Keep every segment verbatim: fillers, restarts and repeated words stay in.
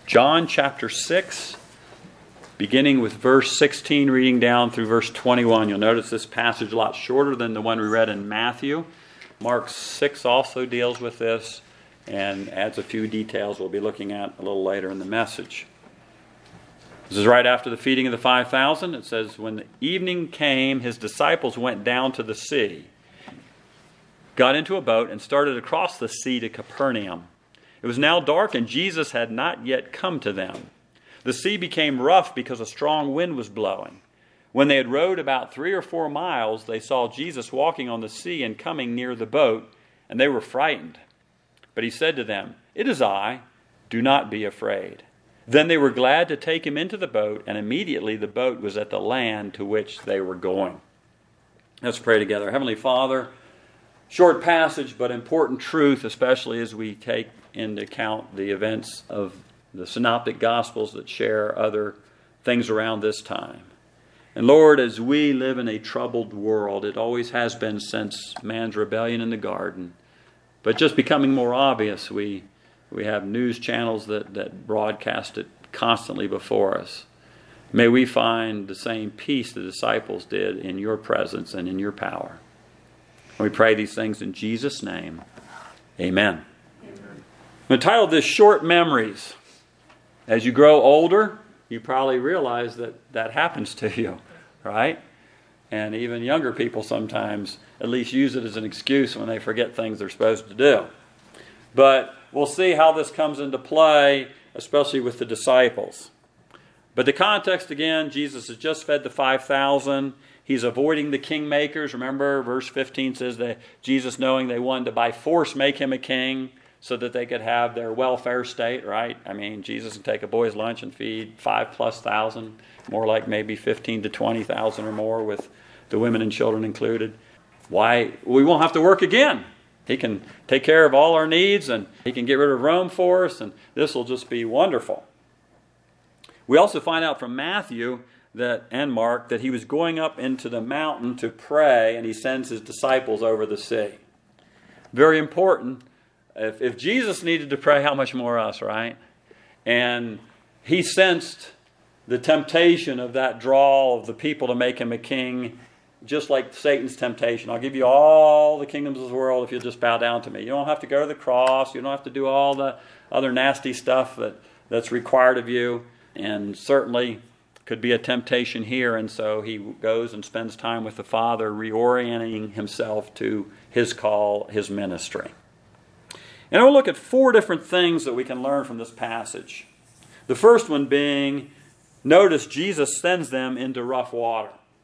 John chapter six, beginning with verse sixteen, reading down through verse twenty-one. You'll notice this passage a lot shorter than the one we read in Matthew. Mark six also deals with this and adds a few details we'll be looking at a little later in the message. This is right after the feeding of the five thousand. It says, when the evening came, his disciples went down to the sea, got into a boat, and started across the sea to Capernaum. It was now dark, and Jesus had not yet come to them. The sea became rough because a strong wind was blowing. When they had rowed about three or four miles, they saw Jesus walking on the sea and coming near the boat, and they were frightened. But he said to them, "It is I, do not be afraid." Then they were glad to take him into the boat, and immediately the boat was at the land to which they were going. Let's pray together. Heavenly Father, short passage, but important truth, especially as we take into account the events of the Synoptic Gospels that share other things around this time. And Lord, as we live in a troubled world, it always has been since man's rebellion in the garden, but just becoming more obvious, we we have news channels that, that broadcast it constantly before us. May we find the same peace the disciples did in your presence and in your power. We pray these things in Jesus' name. Amen. I'm entitled this Short Memories. As you grow older, you probably realize that that happens to you, right? And even younger people sometimes at least use it as an excuse when they forget things they're supposed to do. But we'll see how this comes into play, especially with the disciples. But the context again, Jesus has just fed the five thousand. He's avoiding the kingmakers. Remember, verse fifteen says that Jesus, knowing they wanted to by force make him a king so that they could have their welfare state, right? I mean, Jesus can take a boy's lunch and feed five plus thousand, more like maybe fifteen to twenty thousand or more with the women and children included. Why? We won't have to work again. He can take care of all our needs, and he can get rid of Rome for us, and this will just be wonderful. We also find out from Matthew that and Mark that he was going up into the mountain to pray, and he sends his disciples over the sea. Very important. If, if Jesus needed to pray, how much more us, right? And he sensed the temptation of that draw of the people to make him a king, just like Satan's temptation. I'll give you all the kingdoms of the world if you'll just bow down to me. You don't have to go to the cross. You don't have to do all the other nasty stuff that, that's required of you. And certainly could be a temptation here. And so he goes and spends time with the Father, reorienting himself to his call, his ministry. And we'll look at four different things that we can learn from this passage. The first one being, notice Jesus sends them into rough water.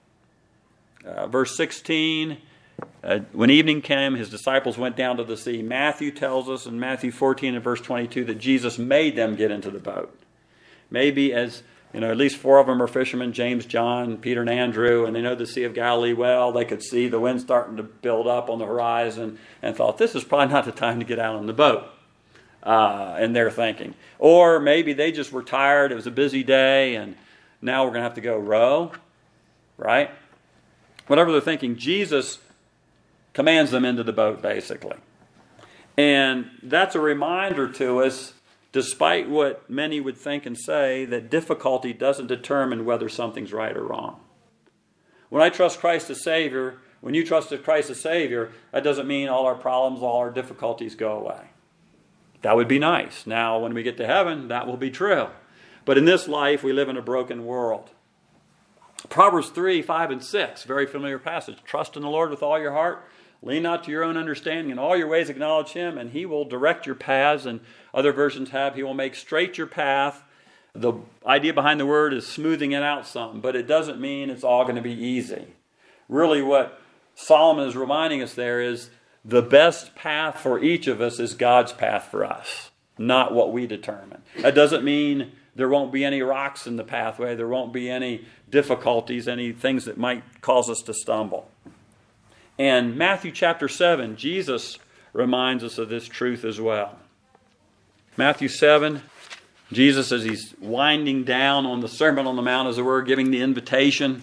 Uh, verse sixteen, uh, when evening came, his disciples went down to the sea. Matthew tells us in Matthew fourteen and verse twenty-two that Jesus made them get into the boat. Maybe as, you know, at least four of them are fishermen, James, John, Peter, and Andrew, and they know the Sea of Galilee well. They could see the wind starting to build up on the horizon and thought, this is probably not the time to get out on the boat. Uh, in their thinking. Or maybe they just were tired. It was a busy day, and now we're going to have to go row, right? Whatever they're thinking, Jesus commands them into the boat, basically. And that's a reminder to us, despite what many would think and say, that difficulty doesn't determine whether something's right or wrong. When I trust Christ as Savior, when you trusted Christ as Savior, that doesn't mean all our problems, all our difficulties go away. That would be nice. Now, when we get to heaven, that will be true. But in this life, we live in a broken world. Proverbs three, five, and six, very familiar passage. Trust in the Lord with all your heart. Lean not to your own understanding. In all your ways acknowledge him, and he will direct your paths. And other versions have, he will make straight your path. The idea behind the word is smoothing it out some, but it doesn't mean it's all going to be easy. Really what Solomon is reminding us there is the best path for each of us is God's path for us, not what we determine. That doesn't mean there won't be any rocks in the pathway. There won't be any difficulties, any things that might cause us to stumble. And Matthew chapter seven, Jesus reminds us of this truth as well. Matthew seven, Jesus, as he's winding down on the Sermon on the Mount, as it were, giving the invitation,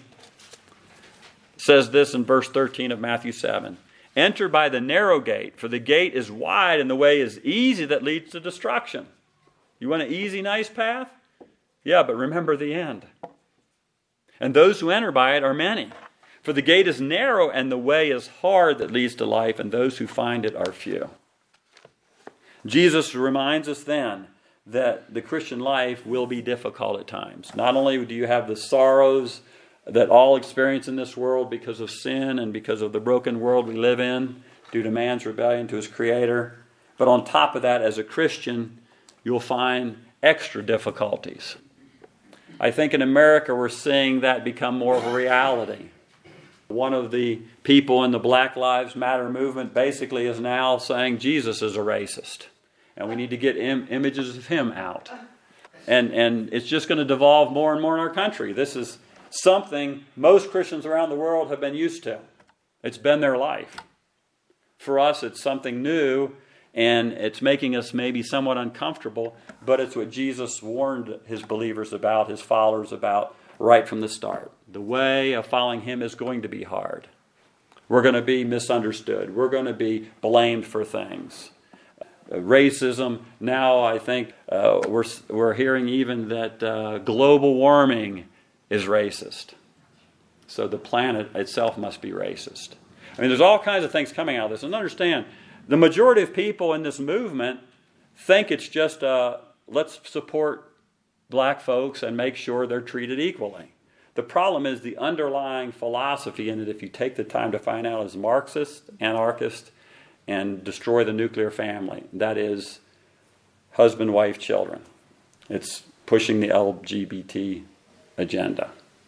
says this in verse thirteen of Matthew seven. Enter by the narrow gate, for the gate is wide and the way is easy that leads to destruction. You want an easy, nice path? Yeah, but remember the end. And those who enter by it are many. For the gate is narrow and the way is hard that leads to life, and those who find it are few. Jesus reminds us then that the Christian life will be difficult at times. Not only do you have the sorrows that all experience in this world because of sin and because of the broken world we live in due to man's rebellion to his Creator, but on top of that, as a Christian, you'll find extra difficulties. I think in America we're seeing that become more of a reality. One of the people in the Black Lives Matter movement basically is now saying Jesus is a racist. And we need to get im- images of him out. And, and it's just going to devolve more and more in our country. This is something most Christians around the world have been used to. It's been their life. For us, it's something new, and it's making us maybe somewhat uncomfortable, but it's what Jesus warned his believers about, his followers about, right from the start. The way of following him is going to be hard. We're going to be misunderstood. We're going to be blamed for things. Uh, racism, now I think uh, we're, we're hearing even that uh, global warming is racist. So the planet itself must be racist. I mean, there's all kinds of things coming out of this. And understand, the majority of people in this movement think it's just, uh, let's support black folks and make sure they're treated equally. The problem is the underlying philosophy in it, if you take the time to find out, is Marxist, anarchist, and destroy the nuclear family. That is husband, wife, children. It's pushing the L G B T agenda.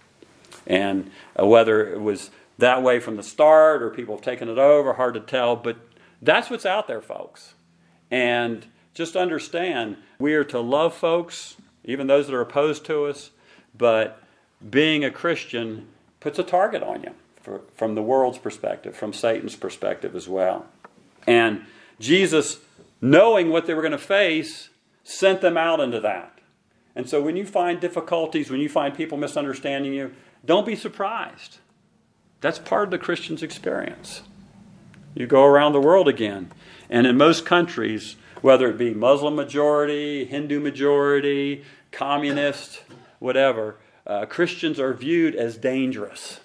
And uh, whether it was that way from the start or people have taken it over, hard to tell, but that's what's out there, folks. And just understand, we are to love folks, even those that are opposed to us, but being a Christian puts a target on you for, from the world's perspective, from Satan's perspective as well. And Jesus, knowing what they were going to face, sent them out into that. And so when you find difficulties, when you find people misunderstanding you, don't be surprised. That's part of the Christian's experience. You go around the world again, and in most countries, whether it be Muslim majority, Hindu majority, communist, whatever, uh, Christians are viewed as dangerous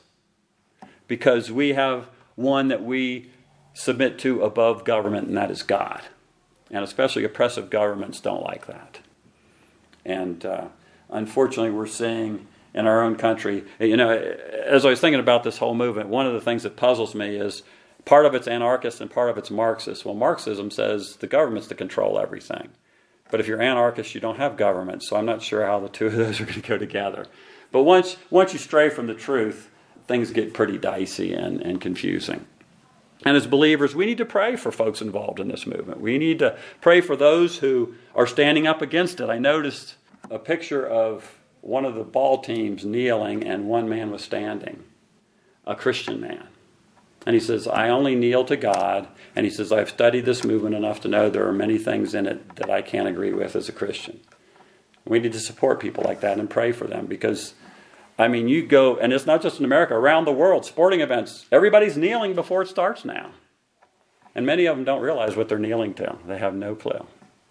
because we have one that we submit to above government, and that is God. And especially oppressive governments don't like that. And uh, unfortunately, we're seeing in our own country, you know, as I was thinking about this whole movement, one of the things that puzzles me is part of it's anarchist and part of it's Marxist. Well, Marxism says the government's to control everything. But if you're anarchist, you don't have government. So I'm not sure how the two of those are going to go together. But once once you stray from the truth, things get pretty dicey and, and confusing. And as believers, we need to pray for folks involved in this movement. We need to pray for those who are standing up against it. I noticed a picture of one of the ball teams kneeling and one man was standing, a Christian man. And he says, I only kneel to God. And he says, I've studied this movement enough to know there are many things in it that I can't agree with as a Christian. We need to support people like that and pray for them because, I mean, you go, and it's not just in America, around the world, sporting events, everybody's kneeling before it starts now. And many of them don't realize what they're kneeling to. They have no clue.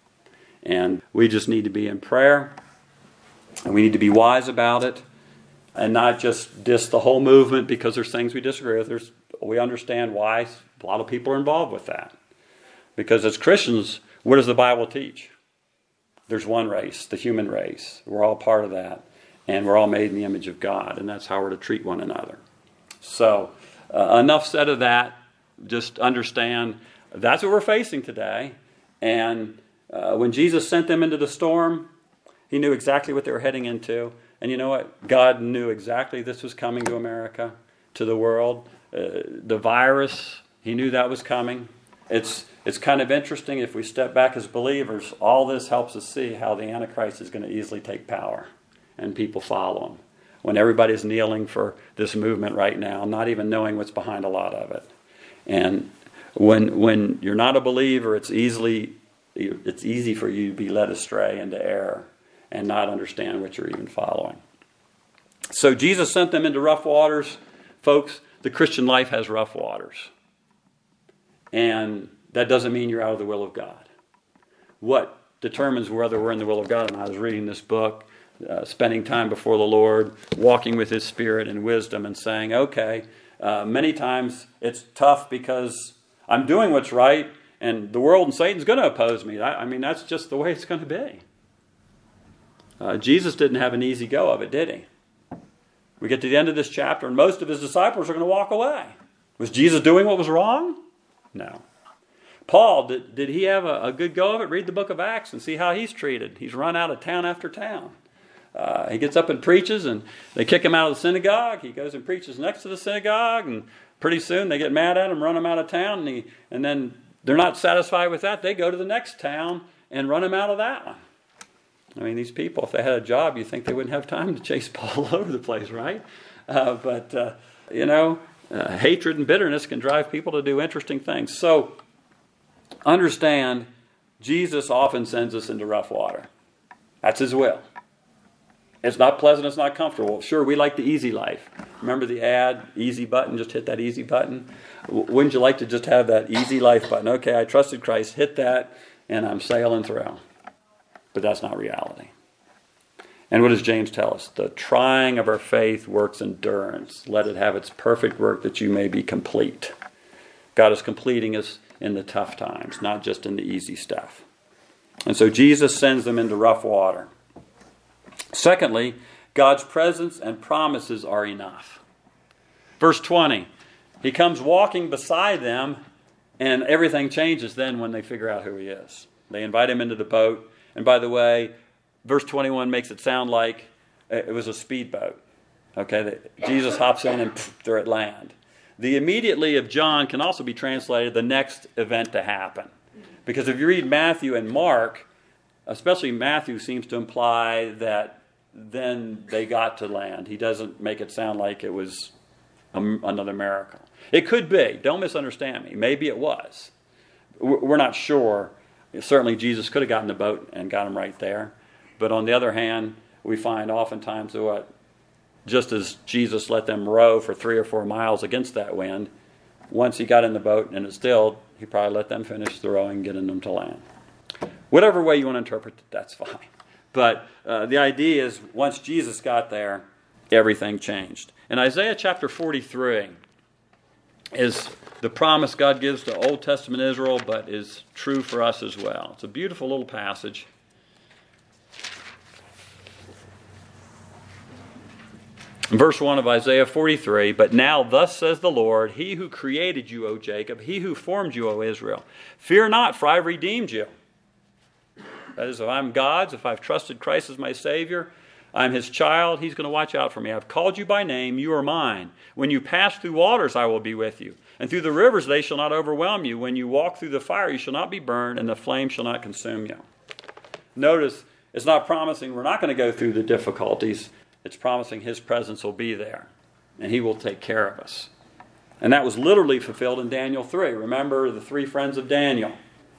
And we just need to be in prayer, and we need to be wise about it, and not just diss the whole movement because there's things we disagree with. There's, we understand why a lot of people are involved with that. Because as Christians, what does the Bible teach? There's one race, the human race. We're all part of that. And we're all made in the image of God, and that's how we're to treat one another. So, uh, enough said of that. Just understand that's what we're facing today. And uh, when Jesus sent them into the storm, he knew exactly what they were heading into. And you know what? God knew exactly this was coming to America, to the world. Uh, the virus, he knew that was coming. It's it's kind of interesting if we step back as believers. All this helps us see how the Antichrist is going to easily take power. And people follow him. When everybody's kneeling for this movement right now, not even knowing what's behind a lot of it. And when when you're not a believer, it's easily it's easy for you to be led astray into error and not understand what you're even following. So Jesus sent them into rough waters. Folks, the Christian life has rough waters. And that doesn't mean you're out of the will of God. What determines whether we're in the will of God. And I was reading this book, uh, spending time before the Lord, walking with His Spirit and wisdom, and saying, okay, uh, many times it's tough because I'm doing what's right, and the world and Satan's going to oppose me. I, I mean, that's just the way it's going to be. Uh, Jesus didn't have an easy go of it, did He? We get to the end of this chapter, and most of His disciples are going to walk away. Was Jesus doing what was wrong? No. Paul, did, did he have a, a good go of it? Read the book of Acts and see how he's treated. He's run out of town after town. Uh, he gets up and preaches, and they kick him out of the synagogue. He goes and preaches next to the synagogue, and pretty soon they get mad at him, run him out of town, and, he, and then they're not satisfied with that. They go to the next town and run him out of that one. I mean, these people, if they had a job, you'd think they wouldn't have time to chase Paul all over the place, right? Uh, but, uh, you know, uh, hatred and bitterness can drive people to do interesting things. So, understand, Jesus often sends us into rough water. That's His will. It's not pleasant, it's not comfortable. Sure, we like the easy life. Remember the ad, easy button, just hit that easy button? Wouldn't you like to just have that easy life button? Okay, I trusted Christ, hit that, and I'm sailing through. But that's not reality. And what does James tell us? The trying of our faith works endurance. Let it have its perfect work that you may be complete. God is completing us in the tough times, not just in the easy stuff. And so Jesus sends them into rough water. Secondly, God's presence and promises are enough. Verse twenty, He comes walking beside them, and everything changes then when they figure out who He is. They invite Him into the boat. And by the way, verse twenty-one makes it sound like it was a speedboat. Okay, Jesus hops in and poof, they're at land. The immediately of John can also be translated the next event to happen. Because if you read Matthew and Mark, especially Matthew seems to imply that then they got to land. He doesn't make it sound like it was a, another miracle. It could be. Don't misunderstand me. Maybe it was. We're not sure. Certainly Jesus could have gotten the boat and got them right there. But on the other hand, we find oftentimes that what, just as Jesus let them row for three or four miles against that wind, once He got in the boat and it stilled, He probably let them finish the rowing, getting them to land. Whatever way you want to interpret it, that's fine. But uh, the idea is once Jesus got there, everything changed. In Isaiah chapter forty-three is the promise God gives to Old Testament Israel, but is true for us as well. It's a beautiful little passage. In verse one of Isaiah forty-three, "But now thus says the Lord, He who created you, O Jacob, He who formed you, O Israel, fear not, for I have redeemed you." That is, if I'm God's, if I've trusted Christ as my Savior, I'm His child, He's going to watch out for me. I've called you by name, you are mine. When you pass through waters, I will be with you. And through the rivers, they shall not overwhelm you. When you walk through the fire, you shall not be burned, and the flame shall not consume you. Notice, it's not promising we're not going to go through the difficulties. It's promising His presence will be there, and He will take care of us. And that was literally fulfilled in Daniel three. Remember the three friends of Daniel.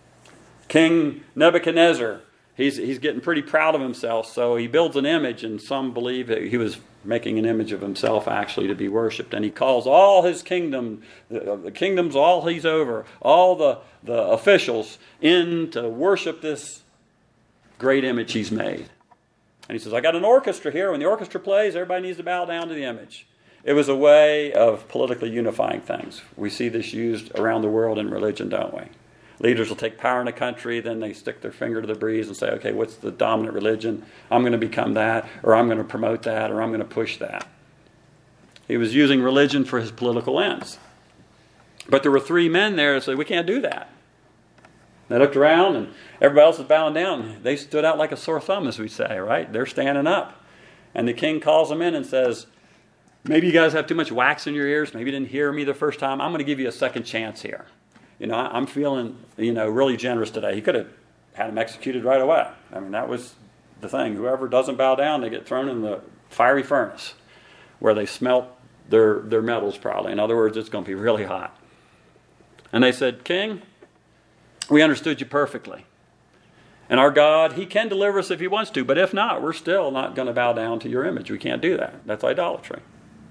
King Nebuchadnezzar, he's he's getting pretty proud of himself, so he builds an image, and some believe that he was making an image of himself actually to be worshipped. And he calls all his kingdom, the, the kingdoms all he's over, all the, the officials in to worship this great image he's made. And he says, I got an orchestra here. When the orchestra plays, everybody needs to bow down to the image. It was a way of politically unifying things. We see this used around the world in religion, don't we? Leaders will take power in a country, then they stick their finger to the breeze and say, okay, what's the dominant religion? I'm going to become that, or I'm going to promote that, or I'm going to push that. He was using religion for his political ends. But there were three men there that said, we can't do that. They looked around, and everybody else was bowing down. They stood out like a sore thumb, as we say, right? They're standing up. And the king calls them in and says, maybe you guys have too much wax in your ears. Maybe you didn't hear me the first time. I'm going to give you a second chance here. You know, I'm feeling, you know, really generous today. He could have had him executed right away. I mean, that was the thing. Whoever doesn't bow down, they get thrown in the fiery furnace where they smelt their, their metals probably. In other words, it's going to be really hot. And they said, King, we understood you perfectly. And our God, He can deliver us if He wants to. But if not, we're still not going to bow down to your image. We can't do that. That's idolatry.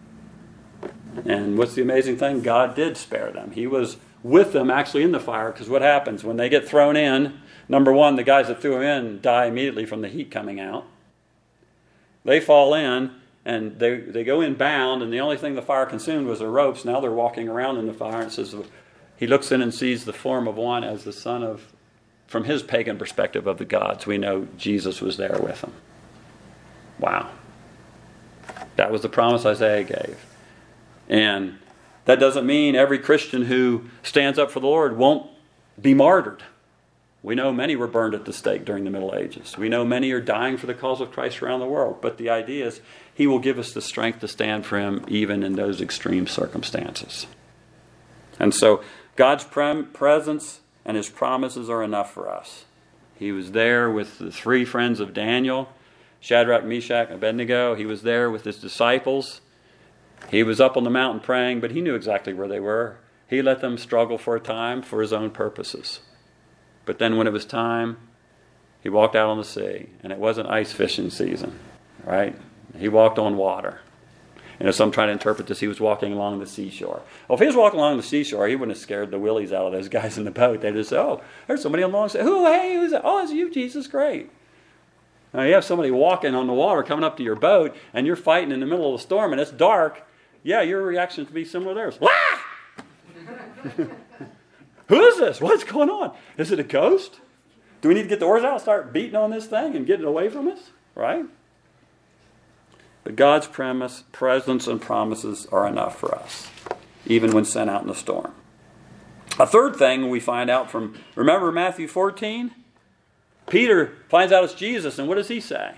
And what's the amazing thing? God did spare them. He was with them actually in the fire, because what happens when they get thrown in, Number one, the guys that threw him in die immediately from the heat coming out. They fall in, and they, they go in bound, and the only thing the fire consumed was their ropes. Now they're walking around in the fire, and it says he looks in and sees the form of one as the son of, from his pagan perspective, of the gods. We know Jesus was there with him. Wow. That was the promise Isaiah gave. And that doesn't mean every Christian who stands up for the Lord won't be martyred. We know many were burned at the stake during the Middle Ages. We know many are dying for the cause of Christ around the world. But the idea is he will give us the strength to stand for him even in those extreme circumstances. And so God's pre- presence and his promises are enough for us. He was there with the three friends of Daniel, Shadrach, Meshach, and Abednego. He was there with his disciples. He was up on the mountain praying, but he knew exactly where they were. He let them struggle for a time for his own purposes. But then when it was time, he walked out on the sea, and it wasn't ice fishing season, right? He walked on water. And as some try to interpret this, he was walking along the seashore. Well, if he was walking along the seashore, he wouldn't have scared the willies out of those guys in the boat. They'd just say, oh, there's somebody on the long side. Who, hey, who's that? Oh, it's you, Jesus, great. Now, you have somebody walking on the water coming up to your boat, and you're fighting in the middle of the storm, and it's dark. Yeah, your reaction would be similar to theirs. Wah! Who is this? What's going on? Is it a ghost? Do we need to get the oars out and start beating on this thing and get it away from us? Right? But God's premise, presence and promises are enough for us, even when sent out in the storm. A third thing we find out from, remember Matthew fourteen? Peter finds out it's Jesus, and what does he say?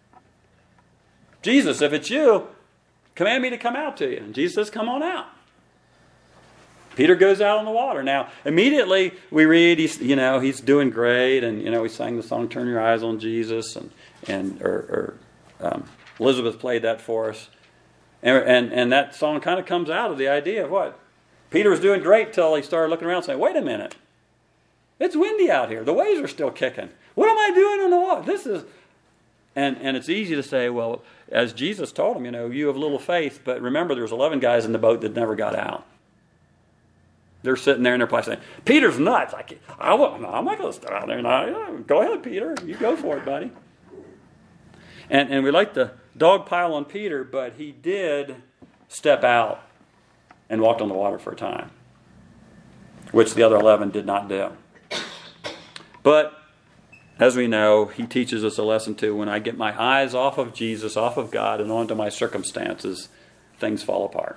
Jesus, if it's you, command me to come out to you. And Jesus says, come on out. Peter goes out on the water. Now, immediately we read, he's, you know, he's doing great, and, you know, we sang the song, Turn Your Eyes on Jesus, and, and or, or um, Elizabeth played that for us. And, and, and that song kind of comes out of the idea of what? Peter was doing great till he started looking around saying, wait a minute. It's windy out here. The waves are still kicking. What am I doing on the water? This is... And and it's easy to say, well, as Jesus told him, you know, you have little faith, but remember there was eleven guys in the boat that never got out. They're sitting there and they're probably saying, Peter's nuts. I can't, I won't, no, I'm not going to stay out there. No, go ahead, Peter. You go for it, buddy. And and we like to dogpile on Peter, but he did step out and walked on the water for a time, which the other eleven did not do. But as we know, he teaches us a lesson too. When I get my eyes off of Jesus, off of God, and onto my circumstances, things fall apart.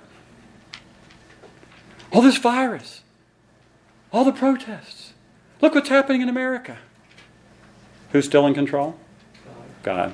All this virus, all the protests. Look what's happening in America. Who's still in control? God.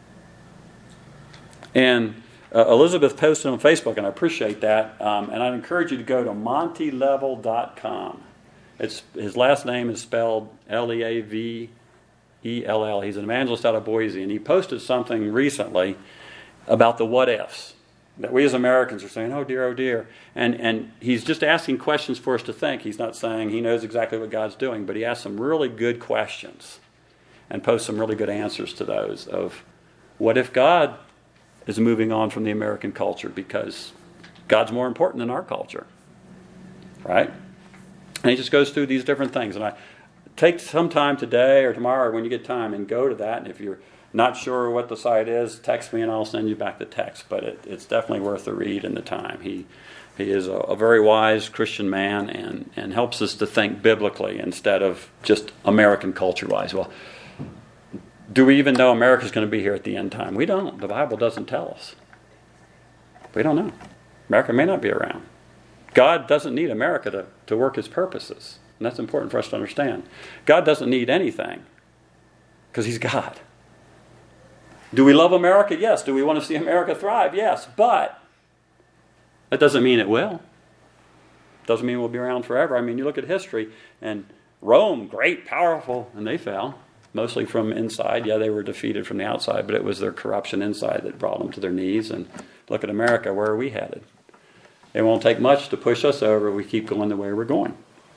And uh, Elizabeth posted on Facebook, and I appreciate that. Um, and I'd encourage you to go to monty level dot com. It's, his last name is spelled L E A V E L L. He's an evangelist out of Boise, and he posted something recently about the what ifs. That we as Americans are saying, oh dear, oh dear. And and he's just asking questions for us to think. He's not saying he knows exactly what God's doing, but he asks some really good questions and posts some really good answers to those of what if God is moving on from the American culture because God's more important than our culture. Right? And he just goes through these different things. And I take some time today or tomorrow or when you get time and go to that. And if you're not sure what the site is, text me and I'll send you back the text. But it, it's definitely worth the read and the time. He he is a, a very wise Christian man and, and helps us to think biblically instead of just American culture-wise. Well, do we even know America's going to be here at the end time? We don't. The Bible doesn't tell us. We don't know. America may not be around. God doesn't need America to, to work his purposes. And that's important for us to understand. God doesn't need anything because he's God. Do we love America? Yes. Do we want to see America thrive? Yes. But that doesn't mean it will. Doesn't mean we'll be around forever. I mean, you look at history, and Rome, great, powerful, and they fell. Mostly from inside. Yeah, they were defeated from the outside, but it was their corruption inside that brought them to their knees. And look at America. Where are we headed? It won't take much to push us over if we keep going the way we're going.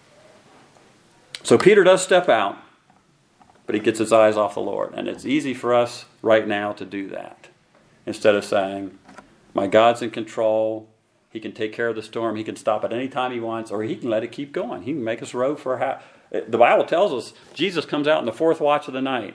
So Peter does step out, but he gets his eyes off the Lord. And it's easy for us right now to do that. Instead of saying, my God's in control. He can take care of the storm. He can stop at any time he wants, or he can let it keep going. He can make us row for a half, The Bible tells us Jesus comes out in the fourth watch of the night.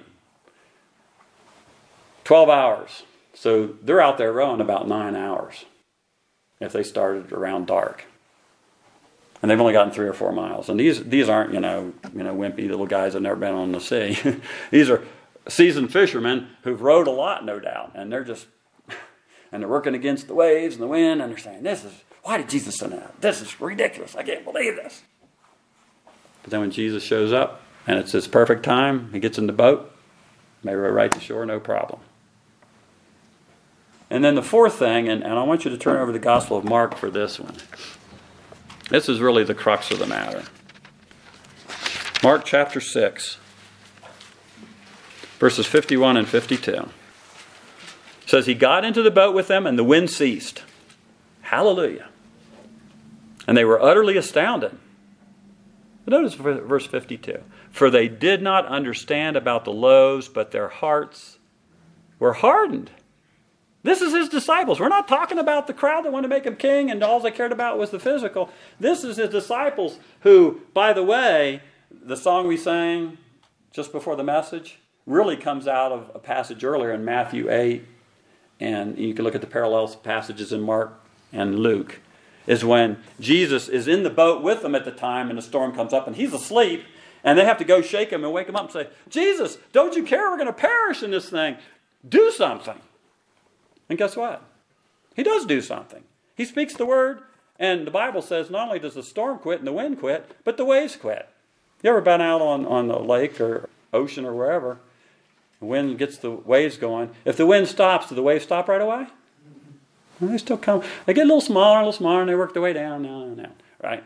twelve hours. So they're out there rowing about nine hours if they started around dark. And they've only gotten three or four miles. And these these aren't, you know, you know, wimpy little guys that have never been on the sea. These are seasoned fishermen who've rowed a lot, no doubt. And they're just, and they're working against the waves and the wind. And they're saying, this is, why did Jesus send that? This is ridiculous. I can't believe this. But then when Jesus shows up, and it's his perfect time, he gets in the boat, they row right to shore, no problem. And then the fourth thing, and, and I want you to turn over to the Gospel of Mark for this one. This is really the crux of the matter. Mark chapter six, verses fifty-one and fifty-two. Says, he got into the boat with them and the wind ceased. Hallelujah. And they were utterly astounded. But notice verse fifty-two. For they did not understand about the loaves, but their hearts were hardened. This is his disciples. We're not talking about the crowd that wanted to make him king and all they cared about was the physical. This is his disciples who, by the way, the song we sang just before the message really comes out of a passage earlier in Matthew eight. And you can look at the parallel passages in Mark and Luke. Is when Jesus is in the boat with them at the time and the storm comes up and he's asleep. And they have to go shake him and wake him up and say, Jesus, don't you care? We're going to perish in this thing. Do something. And guess what? He does do something. He speaks the word, and the Bible says not only does the storm quit and the wind quit, but the waves quit. You ever been out on, on a lake or ocean or wherever? The wind gets the waves going. If the wind stops, do the waves stop right away? Well, they still come. They get a little smaller, a little smaller, and they work their way down, down, and down. Right?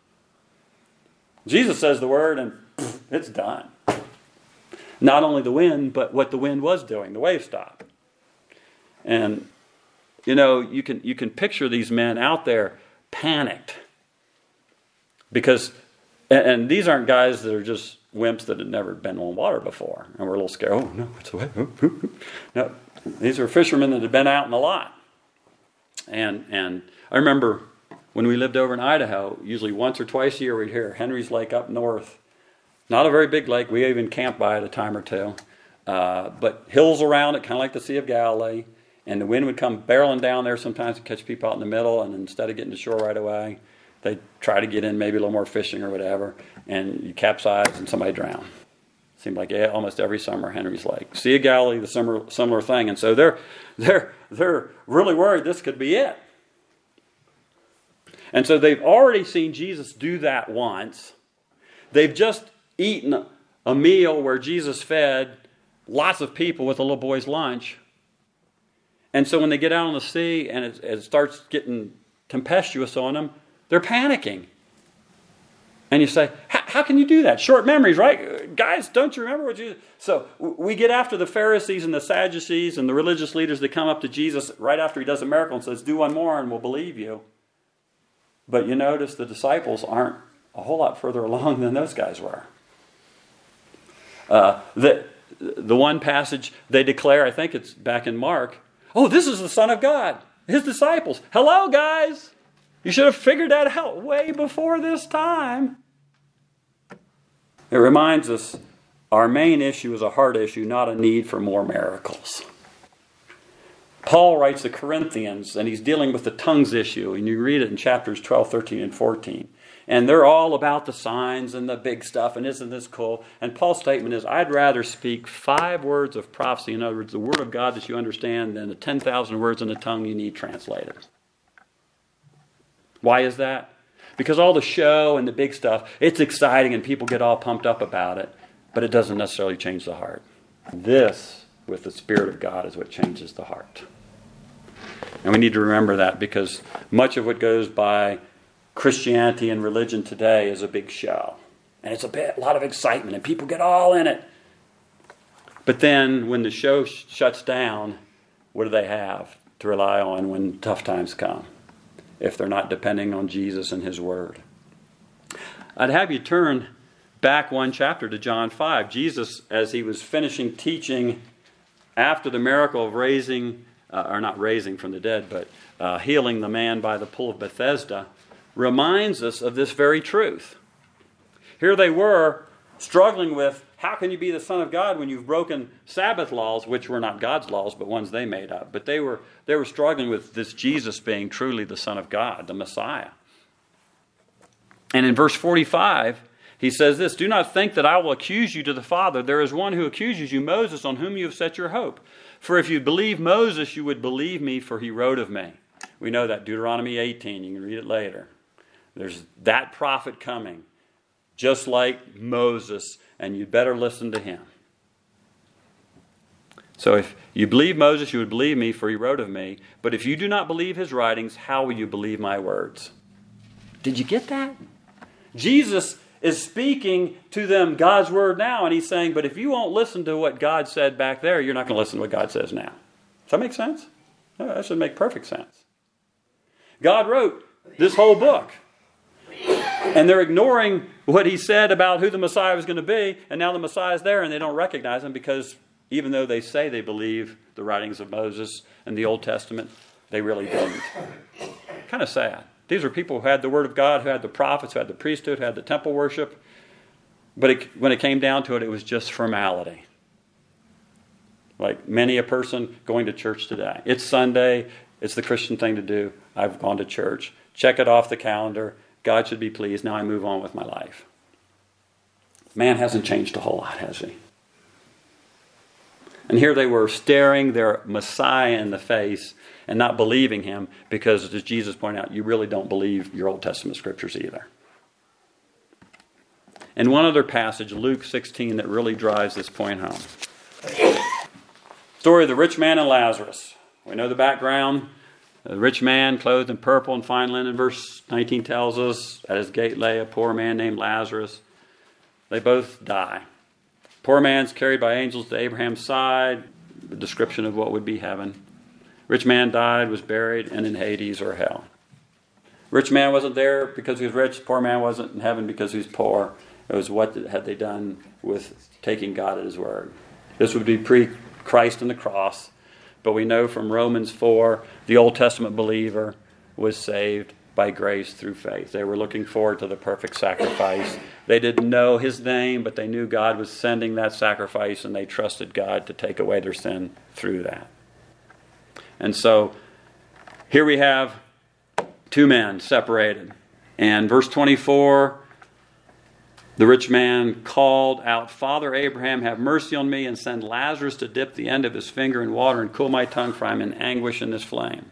Jesus says the word, and pff, it's done. Not only the wind, but what the wind was doing. The waves stopped. And, you know, you can you can picture these men out there panicked. Because, and, and these aren't guys that are just wimps that had never been on water before. And we're a little scared. Oh, no, it's away. No, these are fishermen that had been out in the lot. And and I remember when we lived over in Idaho, usually once or twice a year we'd hear Henry's Lake up north. Not a very big lake. We even camped by it a time or two. Uh, but hills around it, kind of like the Sea of Galilee. And the wind would come barreling down there sometimes to catch people out in the middle. And instead of getting to shore right away, they'd try to get in maybe a little more fishing or whatever. And you capsize and somebody drowned. Seemed like yeah, almost every summer, Henry's Lake. Sea of Galilee, the similar, similar thing. And so they're, they're, they're really worried this could be it. And so they've already seen Jesus do that once. They've just eaten a meal where Jesus fed lots of people with a little boy's lunch. And so when they get out on the sea and it, it starts getting tempestuous on them, they're panicking. And you say, how can you do that? Short memories, right? Guys, don't you remember what Jesus... So we get after the Pharisees and the Sadducees and the religious leaders that come up to Jesus right after he does a miracle and says, do one more and we'll believe you. But you notice the disciples aren't a whole lot further along than those guys were. Uh, the, the one passage they declare, I think it's back in Mark, oh, this is the Son of God. His disciples. Hello, guys. You should have figured that out way before this time. It reminds us our main issue is a heart issue, not a need for more miracles. Paul writes to Corinthians, and he's dealing with the tongues issue, and you read it in chapters twelve, thirteen, and fourteen. And they're all about the signs and the big stuff, and isn't this cool? And Paul's statement is, I'd rather speak five words of prophecy, in other words, the word of God that you understand, than the ten thousand words in a tongue you need translated. Why is that? Because all the show and the big stuff, it's exciting and people get all pumped up about it, but it doesn't necessarily change the heart. This, with the Spirit of God, is what changes the heart. And we need to remember that because much of what goes by Christianity and religion today is a big show. And it's a, bit, a lot of excitement and people get all in it. But then when the show sh- shuts down, what do they have to rely on when tough times come? If they're not depending on Jesus and His Word. I'd have you turn back one chapter to John five. Jesus, as He was finishing teaching after the miracle of raising, uh, or not raising from the dead, but uh, healing the man by the pool of Bethesda, reminds us of this very truth. Here they were struggling with, how can you be the Son of God when you've broken Sabbath laws, which were not God's laws, but ones they made up. But they were they were struggling with this Jesus being truly the Son of God, the Messiah. And in verse forty-five, he says this, do not think that I will accuse you to the Father. There is one who accuses you, Moses, on whom you have set your hope. For if you believe Moses, you would believe me, for he wrote of me. We know that, Deuteronomy eighteen. You can read it later. There's that prophet coming, just like Moses, and you'd better listen to him. So if you believe Moses, you would believe me, for he wrote of me. But if you do not believe his writings, how will you believe my words? Did you get that? Jesus is speaking to them God's word now, and he's saying, but if you won't listen to what God said back there, you're not going to listen to what God says now. Does that make sense? No, that should make perfect sense. God wrote this whole book, and they're ignoring what he said about who the Messiah was going to be, and now the Messiah is there, and they don't recognize him because even though they say they believe the writings of Moses and the Old Testament, they really didn't. Kind of sad. These are people who had the Word of God, who had the prophets, who had the priesthood, who had the temple worship. But it, when it came down to it, it was just formality. Like many a person going to church today. It's Sunday. It's the Christian thing to do. I've gone to church. Check it off the calendar. God should be pleased. Now I move on with my life. Man hasn't changed a whole lot, has he? And here they were staring their Messiah in the face and not believing him because, as Jesus pointed out, you really don't believe your Old Testament scriptures either. And one other passage, Luke sixteen, that really drives this point home. Story of the rich man and Lazarus. We know the background. The rich man, clothed in purple and fine linen, verse nineteen tells us, at his gate lay a poor man named Lazarus. They both die. Poor man's carried by angels to Abraham's side, the description of what would be heaven. Rich man died, was buried, and in Hades or hell. Rich man wasn't there because he was rich. Poor man wasn't in heaven because he was poor. It was what had they done with taking God at his word. This would be pre-Christ and the cross. But we know from Romans four, the Old Testament believer was saved by grace through faith. They were looking forward to the perfect sacrifice. They didn't know his name, but they knew God was sending that sacrifice, and they trusted God to take away their sin through that. And so here we have two men separated. And verse twenty-four, the rich man called out, Father Abraham, have mercy on me and send Lazarus to dip the end of his finger in water and cool my tongue, for I'm in anguish in this flame.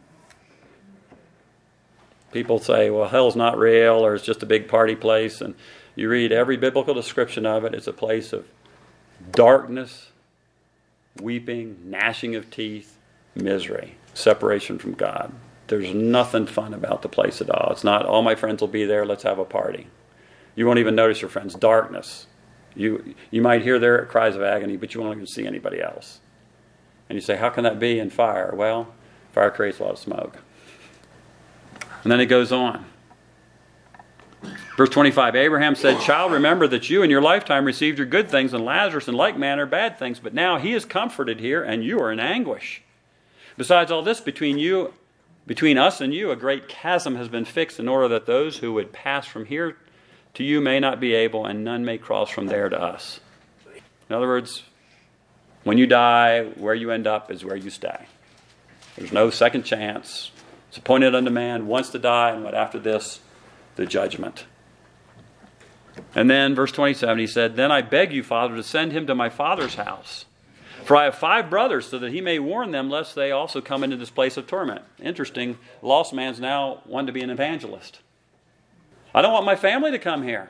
People say, well, hell's not real, or it's just a big party place. And you read every biblical description of it. It's a place of darkness, weeping, gnashing of teeth, misery, separation from God. There's nothing fun about the place at all. It's not, all my friends will be there, let's have a party. You won't even notice your friends. Darkness. You you might hear their cries of agony, but you won't even see anybody else. And you say, how can that be in fire? Well, fire creates a lot of smoke. And then it goes on. Verse twenty-five, Abraham said, Child, remember that you in your lifetime received your good things, and Lazarus in like manner bad things. But now he is comforted here, and you are in anguish. Besides all this, between you, between us and you, a great chasm has been fixed, in order that those who would pass from here to you may not be able, and none may cross from there to us. In other words, when you die, where you end up is where you stay. There's no second chance. It's appointed unto man once to die, and what after this? The judgment. And then, verse twenty-seven, he said, Then I beg you, Father, to send him to my father's house. For I have five brothers, so that he may warn them, lest they also come into this place of torment. Interesting, the lost man's now wanting to be an evangelist. I don't want my family to come here.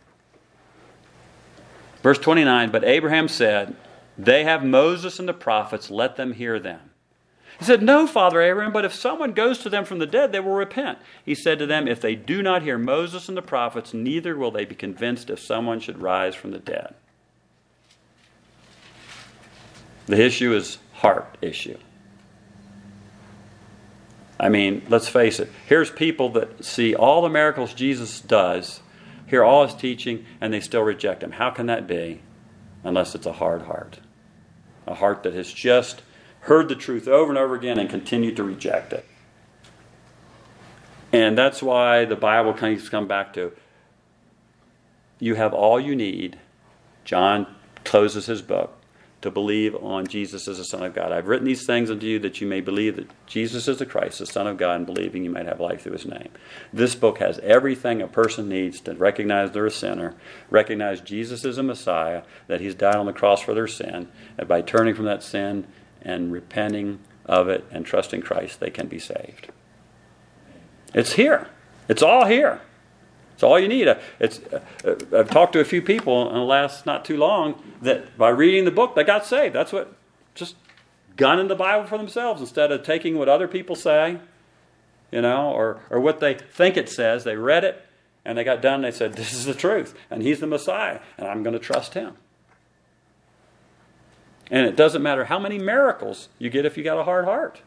Verse twenty-nine, But Abraham said, They have Moses and the prophets, let them hear them. He said, No, Father Abraham, but if someone goes to them from the dead, they will repent. He said to them, If they do not hear Moses and the prophets, neither will they be convinced if someone should rise from the dead. The issue is heart issue. I mean, let's face it. Here's people that see all the miracles Jesus does, hear all his teaching, and they still reject him. How can that be? Unless it's a hard heart. A heart that has just heard the truth over and over again and continued to reject it. And that's why the Bible keeps coming back to, you have all you need, John closes his book, to believe on Jesus as the Son of God. I've written these things unto you that you may believe that Jesus is the Christ, the Son of God, and believing you might have life through his name. This book has everything a person needs to recognize they're a sinner, recognize Jesus is a Messiah, that he's died on the cross for their sin, and by turning from that sin and repenting of it and trusting Christ, they can be saved. It's here. It's all here. It's all you need. It's, I've talked to a few people in the last not too long that by reading the book, they got saved. That's what, just gun in the Bible for themselves instead of taking what other people say, you know, or, or what they think it says. They read it and they got done and they said, this is the truth and he's the Messiah and I'm going to trust him. And it doesn't matter how many miracles you get if you got a hard heart.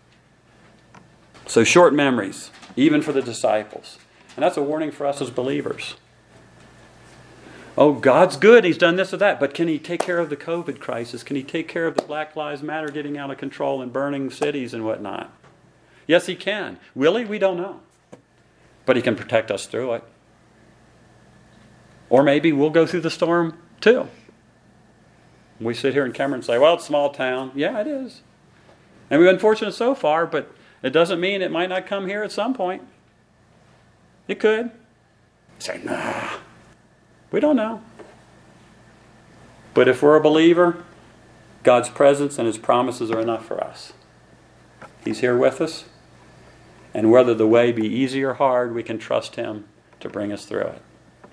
So short memories, even for the disciples. And that's a warning for us as believers. Oh, God's good. He's done this or that. But can he take care of the COVID crisis? Can he take care of the Black Lives Matter getting out of control and burning cities and whatnot? Yes, he can. Will he? We don't know. But he can protect us through it. Or maybe we'll go through the storm too. We sit here in Cameron and say, well, it's a small town. Yeah, it is. And we've been fortunate so far, but it doesn't mean it might not come here at some point. It could. Say, nah. We don't know. But if we're a believer, God's presence and his promises are enough for us. He's here with us. And whether the way be easy or hard, we can trust him to bring us through it.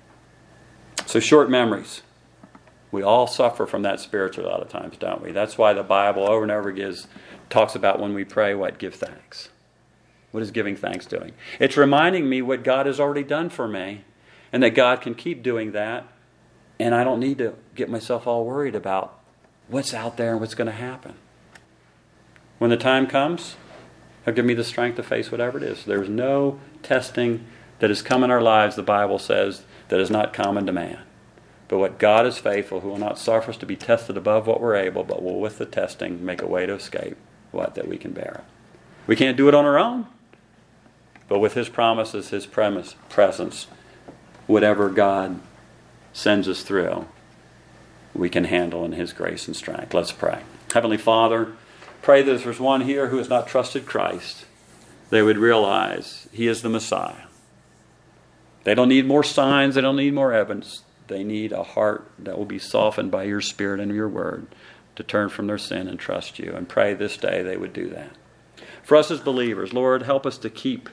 So short memories. We all suffer from that spiritually a lot of times, don't we? That's why the Bible over and over again talks about when we pray, what? Give thanks. What is giving thanks doing? It's reminding me what God has already done for me and that God can keep doing that and I don't need to get myself all worried about what's out there and what's going to happen. When the time comes, he'll give me the strength to face whatever it is. There's no testing that has come in our lives, the Bible says, that is not common to man. But what God is faithful, who will not suffer us to be tested above what we're able, but will with the testing make a way to escape what? That we can bear it. We can't do it on our own. But with his promises, his premise, presence, whatever God sends us through, we can handle in his grace and strength. Let's pray. Heavenly Father, pray that if there's one here who has not trusted Christ, they would realize he is the Messiah. They don't need more signs. They don't need more evidence. They need a heart that will be softened by your Spirit and your word to turn from their sin and trust you. And pray this day they would do that. For us as believers, Lord, help us to keep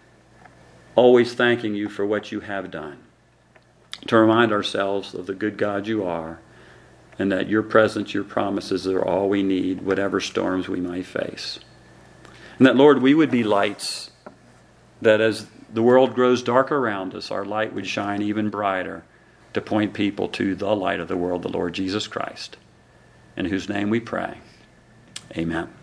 always thanking you for what you have done. To remind ourselves of the good God you are and that your presence, your promises are all we need, whatever storms we might face. And that, Lord, we would be lights, that as the world grows dark around us, our light would shine even brighter to point people to the light of the world, the Lord Jesus Christ, in whose name we pray. Amen.